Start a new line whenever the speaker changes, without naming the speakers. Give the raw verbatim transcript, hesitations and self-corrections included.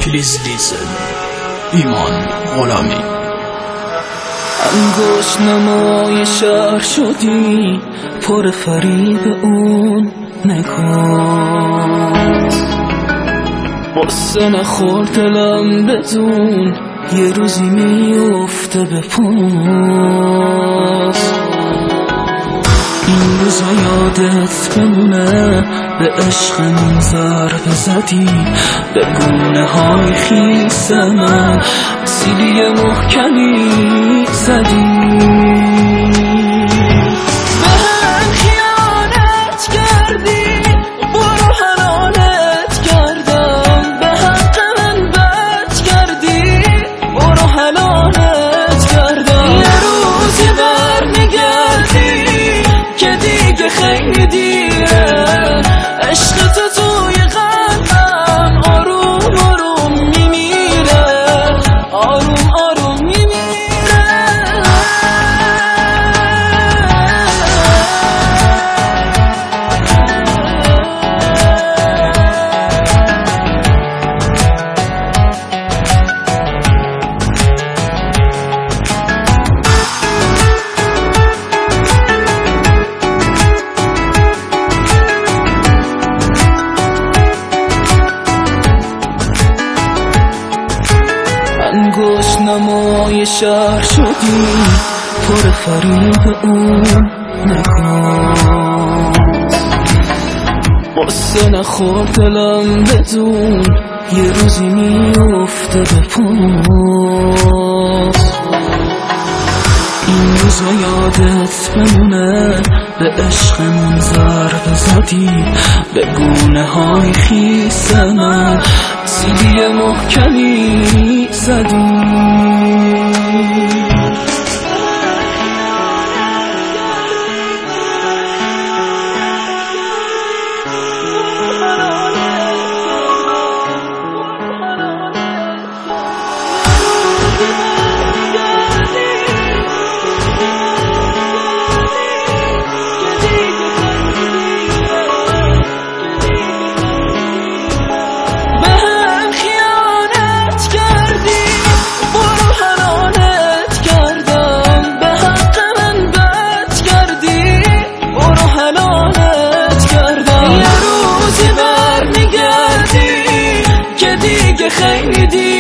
پلیز دیزل ایمان غلامی.
انگشت نمای شهر شدی پر فریب اون نگات، قصه نخور دلم بدون یه روزی میفته به پاس. این روزا یادت بمونه به عشقمون ضربه زدی، به گونه های خیس من سیلی محکمی زدی. خیلی دیره عشق تو توی قلبم آروم آروم میمیره، آروم آروم میمیره. انگشت نمای شهر شدی پر فریب اون نگات، قصه نخور دلم بدون یه روزی میفته به پاس. این روزا یادت بمونه به عشقمون ضربه زدی، به گونه های خیس من سیلی محکمی زدی. خیلی